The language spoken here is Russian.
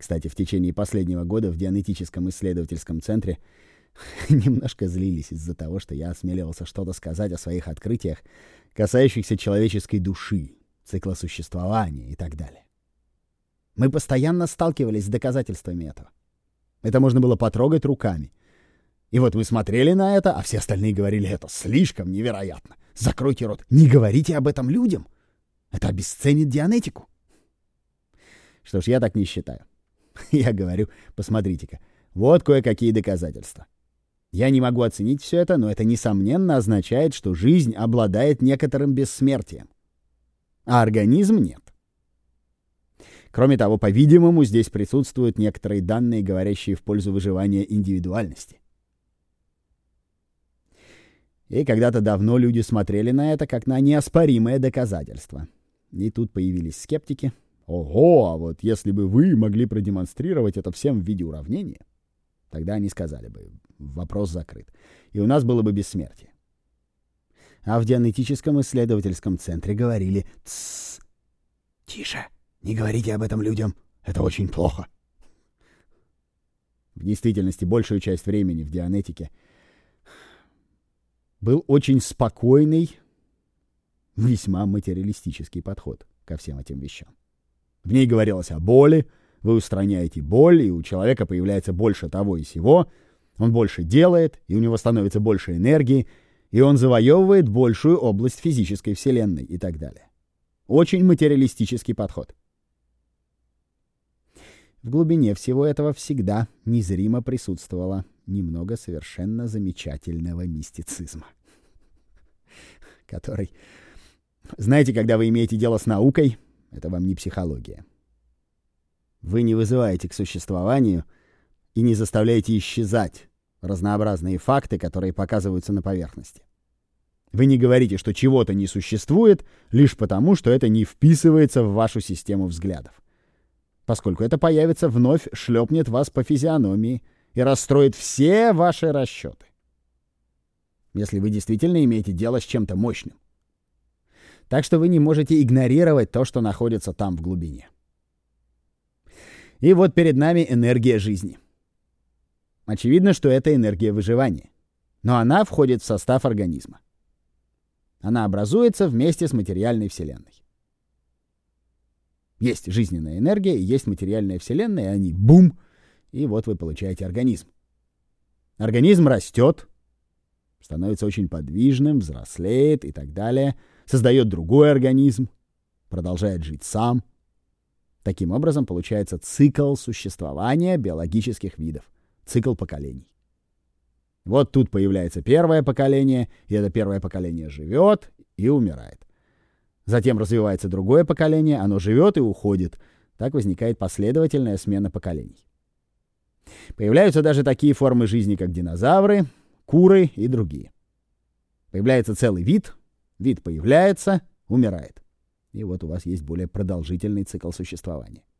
Кстати, в течение последнего года в Дианетическом исследовательском центре немножко злились из-за того, что я осмеливался что-то сказать о своих открытиях, касающихся человеческой души, цикла существования и так далее. Мы постоянно сталкивались с доказательствами этого. Это можно было потрогать руками. И вот вы смотрели на это, а все остальные говорили: это слишком невероятно. Закройте рот. Не говорите об этом людям. Это обесценит Дианетику. Что ж, я так не считаю. Я говорю: посмотрите-ка, вот кое-какие доказательства. Я не могу оценить все это, но это, несомненно, означает, что жизнь обладает некоторым бессмертием, а организм нет. Кроме того, по-видимому, здесь присутствуют некоторые данные, говорящие в пользу выживания индивидуальности. И когда-то давно люди смотрели на это как на неоспоримое доказательство. И тут появились скептики. Ого, а вот если бы вы могли продемонстрировать это всем в виде уравнения, тогда они сказали бы: вопрос закрыт. И у нас было бы бессмертие. А в Дианетическом исследовательском центре говорили: «Тссс, тише, не говорите об этом людям, это очень плохо». В действительности, большую часть времени в Дианетике был очень спокойный, весьма материалистический подход ко всем этим вещам. В ней говорилось о боли, вы устраняете боль, и у человека появляется больше того и сего, он больше делает, и у него становится больше энергии, и он завоевывает большую область физической вселенной и так далее. Очень материалистический подход. В глубине всего этого всегда незримо присутствовало немного совершенно замечательного мистицизма, который... Знаете, когда вы имеете дело с наукой, это вам не психология. Вы не вызываете к существованию и не заставляете исчезать разнообразные факты, которые показываются на поверхности. Вы не говорите, что чего-то не существует, лишь потому, что это не вписывается в вашу систему взглядов. Поскольку это появится, вновь шлепнет вас по физиономии и расстроит все ваши расчеты. Если вы действительно имеете дело с чем-то мощным. Так что вы не можете игнорировать то, что находится там в глубине. И вот перед нами энергия жизни. Очевидно, что это энергия выживания. Но она входит в состав организма. Она образуется вместе с материальной вселенной. Есть жизненная энергия, есть материальная вселенная, и они бум, и вот вы получаете организм. Организм растет, становится очень подвижным, взрослеет и так далее, создает другой организм, продолжает жить сам. Таким образом, получается цикл существования биологических видов, цикл поколений. Вот тут появляется первое поколение, и это первое поколение живет и умирает. Затем развивается другое поколение, оно живет и уходит. Так возникает последовательная смена поколений. Появляются даже такие формы жизни, как динозавры, куры и другие. Появляется целый вид, вид появляется, умирает. И вот у вас есть более продолжительный цикл существования.